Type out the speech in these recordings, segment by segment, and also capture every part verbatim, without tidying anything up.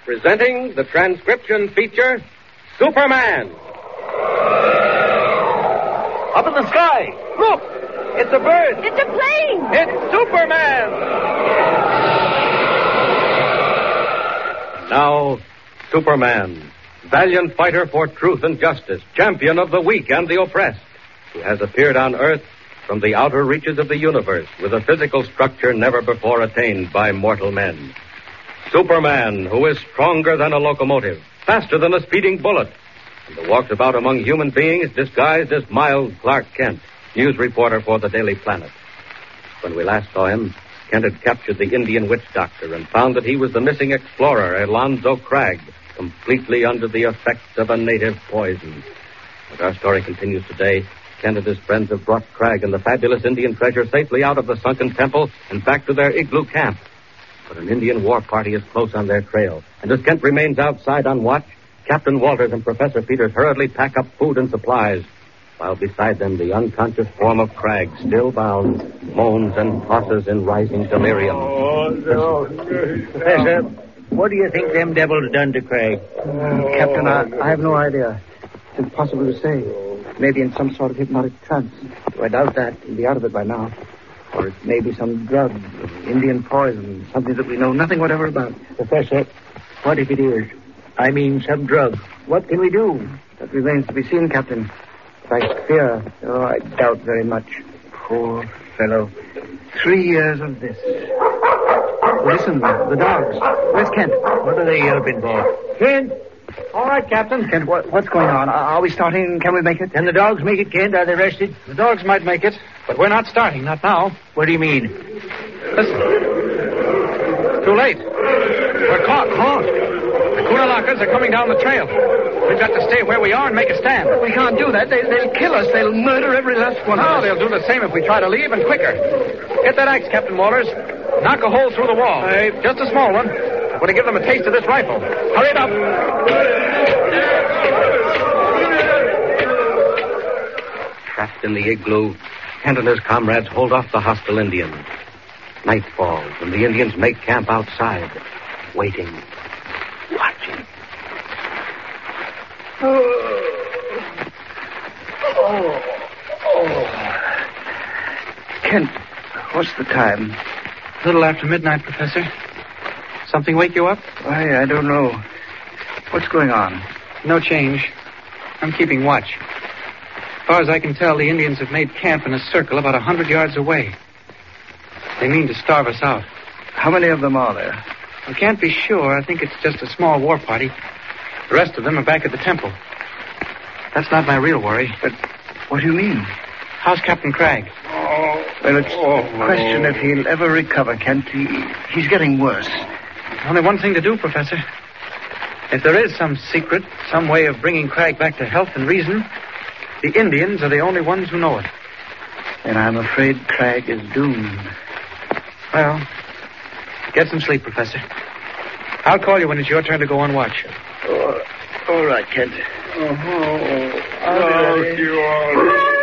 presenting the transcription feature, Superman. Up in the sky, look! It's a bird! It's a plane! It's Superman! Now, Superman, valiant fighter for truth and justice, champion of the weak and the oppressed, who has appeared on Earth from the outer reaches of the universe with a physical structure never before attained by mortal men. Superman, who is stronger than a locomotive, faster than a speeding bullet, and who walks about among human beings disguised as mild Clark Kent, news reporter for the Daily Planet. When we last saw him, Kent had captured the Indian witch doctor and found that he was the missing explorer, Alonzo Cragg, completely under the effects of a native poison. As our story continues today, Kent and his friends have brought Cragg and the fabulous Indian treasure safely out of the sunken temple and back to their igloo camp. But an Indian war party is close on their trail, and as Kent remains outside on watch, Captain Walters and Professor Peters hurriedly pack up food and supplies, while beside them the unconscious form of Cragg, still bound, moans and tosses in rising delirium. Oh, no. Professor, what do you think them devils done to Cragg? Oh. Captain, I, I have no idea. It's impossible to say. Maybe in some sort of hypnotic trance. I doubt that. He'll be out of it by now. Or it may be some drug, Indian poison, something that we know nothing whatever about. Professor, what if it is? I mean, some drug. What can we do? That remains to be seen, Captain. If I fear, oh, I doubt very much. Poor fellow. Three years of this. Listen, the dogs. Where's Kent? What are they yelping for? Kent! All right, Captain. Kent, what, what's going on? Are we starting? Can we make it? Can the dogs make it, Kent? Are they rested? The dogs might make it, but we're not starting, not now. What do you mean? Listen. Too late. We're caught. Caught? The Kunalakas are coming down the trail. We've got to stay where we are and make a stand. We can't do that. They, they'll kill us. They'll murder every last one of No, us. they'll do the same if we try to leave, and quicker. Get that axe, Captain Walters. Knock a hole through the wall. Aye. Just a small one. I want to give them a taste of this rifle. Hurry it up. Trapped in the igloo, Kent and his comrades hold off the hostile Indians. Night falls, and the Indians make camp outside, waiting, watching. Oh. Oh. Oh. Kent, what's the time? A little after midnight, Professor. Something wake you up? Why, I don't know. What's going on? No change. I'm keeping watch. As far as I can tell, the Indians have made camp in a circle about a hundred yards away. They mean to starve us out. How many of them are there? I can't be sure. I think it's just a small war party. The rest of them are back at the temple. That's not my real worry. But what do you mean? How's Captain Cragg? Oh. Well, it's a question if he'll ever recover, Kent. He, he's getting worse. There's only one thing to do, Professor. If there is some secret, some way of bringing Cragg back to health and reason, the Indians are the only ones who know it. And I'm afraid Cragg is doomed. Well, get some sleep, Professor. I'll call you when it's your turn to go on watch. Oh, all right, Kent. Oh, oh you are.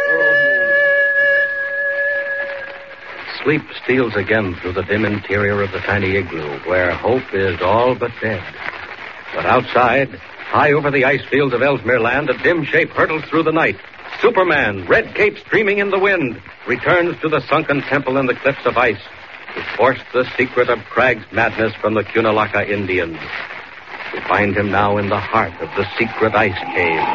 Sleep steals again through the dim interior of the tiny igloo, where hope is all but dead. But outside, high over the ice fields of Ellesmere Land, a dim shape hurtles through the night. Superman, red cape streaming in the wind, returns to the sunken temple in the cliffs of ice to force the secret of Cragg's madness from the Cunalaka Indians. We find him now in the heart of the secret ice caves.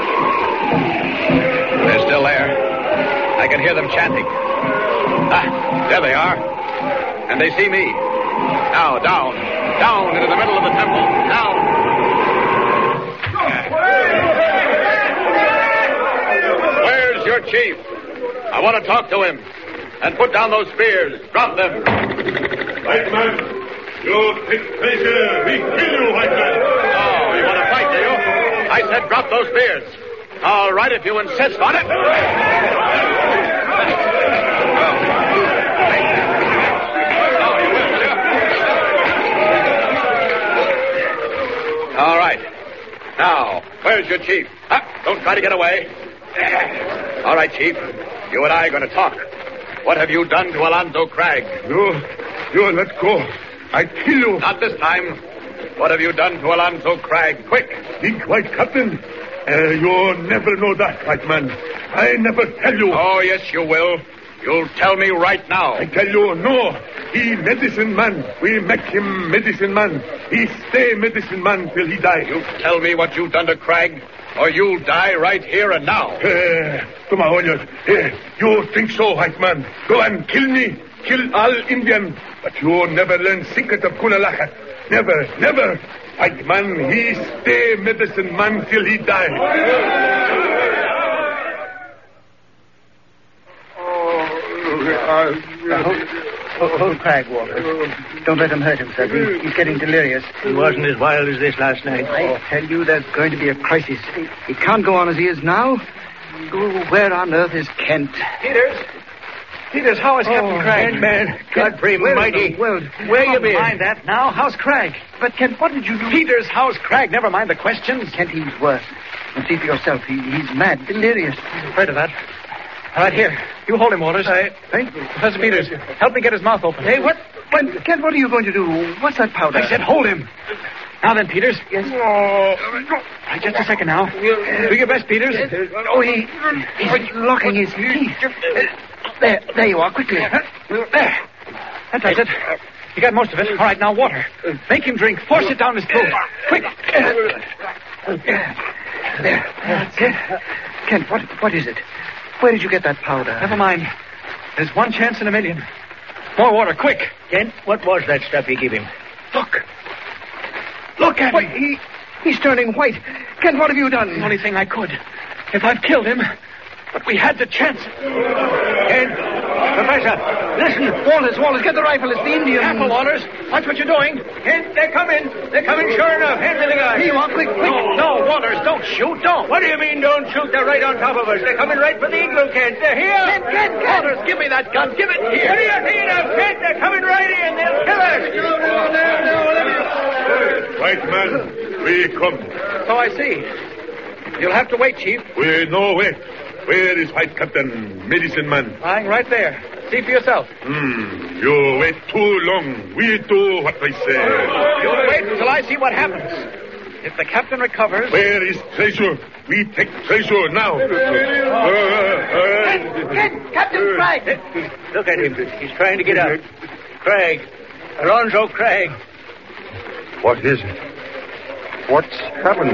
They're still there. I can hear them chanting. Ah, there they are. And they see me. Now, down. Down into the middle of the temple. Down. Where's your chief? I want to talk to him. And put down those spears. Drop them. White man, you take pleasure. We kill you, white man. Oh, you want to fight, do you? I said drop those spears. All right, if you insist on it. All right. Now, where's your chief? Huh? Don't try to get away. All right, Chief. You and I are going to talk. What have you done to Alonzo Cragg? You, you let go. I kill you. Not this time. What have you done to Alonzo Cragg? Quick! Think, white captain? Uh, you'll never know that, white man. I never tell you. Oh, yes, you will. You'll tell me right now. I tell you, no. He medicine man. We make him medicine man. He stay medicine man till he die. You tell me what you've done to Cragg, or you'll die right here and now. Uh, come on, uh, you think so, white man? Go and kill me. Kill all Indian. But you never learn secret of Kulalakat. Never, never. White man, he stay medicine man till he die. Uh, hold, hold, hold Cragg, Walter. Don't let him hurt himself. He, he's getting delirious. He wasn't as wild as this last night. I tell you, there's going to be a crisis. He, he can't go on as he is now. Oh, where on earth is Kent? Peters? Peters, how is Captain Cragg? Man, Godfrey Mighty. Well, where you been? Mind that now. How's Cragg? But, Kent, what did you do? Peters, how's Cragg? Never mind the questions. Kent, he's worse. And see for yourself. He, he's mad, delirious. I'm afraid of that. All right, here. You hold him, Walters. I, Hey, Professor Peters, help me get his mouth open. Hey, what? When, Kent, what are you going to do? What's that powder? I said hold him. Now then, Peters. Yes. Right, just a second now. Do your best, Peters. Oh, he, he's locking his teeth. There, there you are, quickly. There. That does it. You got most of it. All right, now water. Make him drink. Force it down his throat. Quick. There. That's it. Kent, what, what is it? Where did you get that powder? Never mind. There's one chance in a million. More water, quick. Kent, what was that stuff you gave him? Look. Look at What? me. He, he's turning white. Kent, what have you done? The only thing I could. If I've killed him, but we had the chance. Kent, Professor, listen. Walters, Walters, get the rifle. It's the Indian. Careful, Walters. Watch what you're doing. Kent, they're coming. They're coming sure enough. Head to the guy. Here you are, quick, quick. No, no, Walters, don't shoot, don't. What do you mean, don't shoot? They're right on top of us. They're coming right for the igloo, Kent. They're here. Kent, Kent, Kent. Walters, give me that gun. Give it here. What are you thinking of, Kent? They're coming right in. They'll kill us. White man, we come. So I see. You'll have to wait, Chief. We no wait. Where is white captain, medicine man? Lying right there. See for yourself. Hmm. You wait too long. We do what we say. You'll wait until I see what happens. If the captain recovers... Where is treasure? We take treasure now. Kent, Captain Cragg. Look at him. He's trying to get up. Cragg. Alonzo Cragg. What is it? What's happened?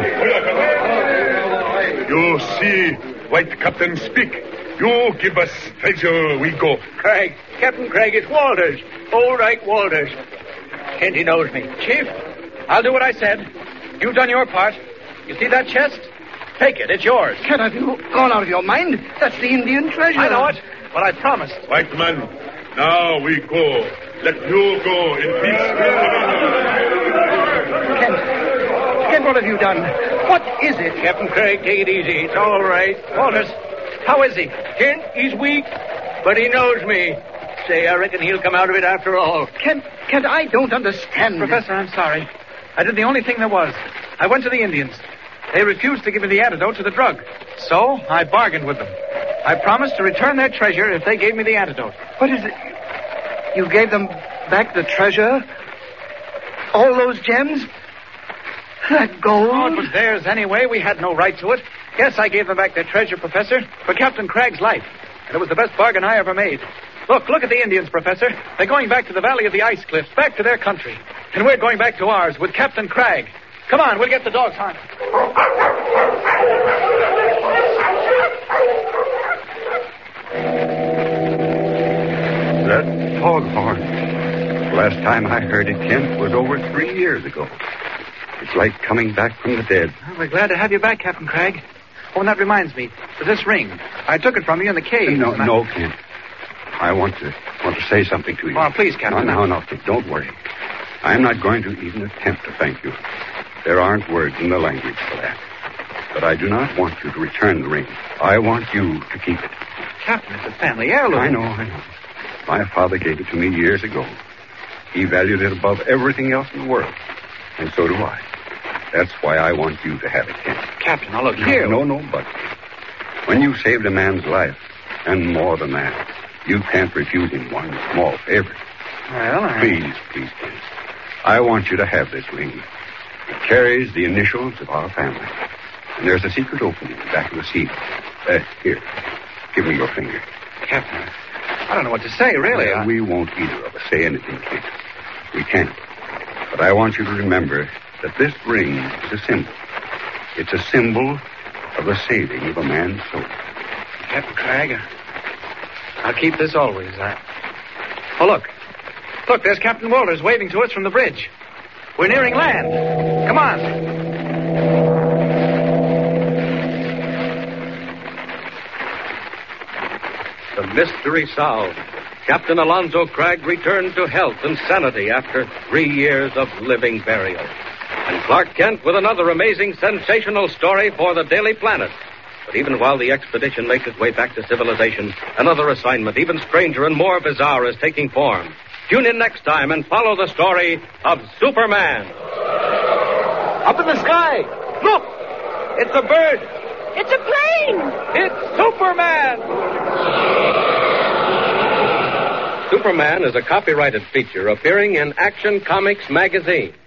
You see, white captain speak. You give us treasure, we go. Cragg. Captain Cragg, it's Walters. Old Ike Walters. Kent, he knows me. Chief, I'll do what I said. You've done your part. You see that chest? Take it. It's yours. Kent, have you gone out of your mind? That's the Indian treasure. I know it, but I promised. White man, now we go. Let you go in peace. Kent, Kent, what have you done? What is it? Captain Cragg, take it easy. It's all right. Walters, how is he? Kent, he's weak, but he knows me. Say, I reckon he'll come out of it after all. Kent, Kent, I don't understand. Professor, I'm sorry. I did the only thing there was. I went to the Indians. They refused to give me the antidote to the drug. So I bargained with them. I promised to return their treasure if they gave me the antidote. What is it? You gave them back the treasure? All those gems? That gold? Oh, it was theirs anyway. We had no right to it. Yes, I gave them back their treasure, Professor, for Captain Cragg's life. And it was the best bargain I ever made. Look, look at the Indians, Professor. They're going back to the Valley of the Ice Cliffs, back to their country. And we're going back to ours with Captain Cragg. Come on, we'll get the dogs hunted. That foghorn. Last time I heard it, Kent, was over three years ago. It's like coming back from the dead. Well, we're glad to have you back, Captain Cragg. Oh, and that reminds me. This ring. I took it from you in the cave. No, and I... no, Kent. I want to want to say something to you. Oh, please, Captain. No, no, no, Kent, don't worry. I'm not going to even attempt to thank you. There aren't words in the language for that. But I do not want you to return the ring. I want you to keep it. Captain, it's a family heirloom. I know, I know. My father gave it to me years ago. He valued it above everything else in the world. And so do I. That's why I want you to have it, Kent. Captain, now look here. No, no, but when you saved a man's life, and more than that, you can't refuse him one small favor. Well, I... Please, please, Kent. I want you to have this ring. It carries the initials of our family. And there's a secret opening back of the seal. Uh, here, give me your finger. Captain, I don't know what to say, really. Well, I... we won't either of us say anything, Kent. We can't. But I want you to remember that this ring is a symbol. It's a symbol of the saving of a man's soul. Captain Cragg, I'll keep this always. I... Oh, look. Look, there's Captain Walters waving to us from the bridge. We're nearing land. Come on. The mystery solved. Captain Alonzo Cragg returned to health and sanity after three years of living burial. And Clark Kent with another amazing, sensational story for the Daily Planet. But even while the expedition makes its way back to civilization, another assignment, even stranger and more bizarre, is taking form. Tune in next time and follow the story of Superman. Up in the sky. Look! It's a bird. It's a plane. It's Superman. Superman is a copyrighted feature appearing in Action Comics magazine.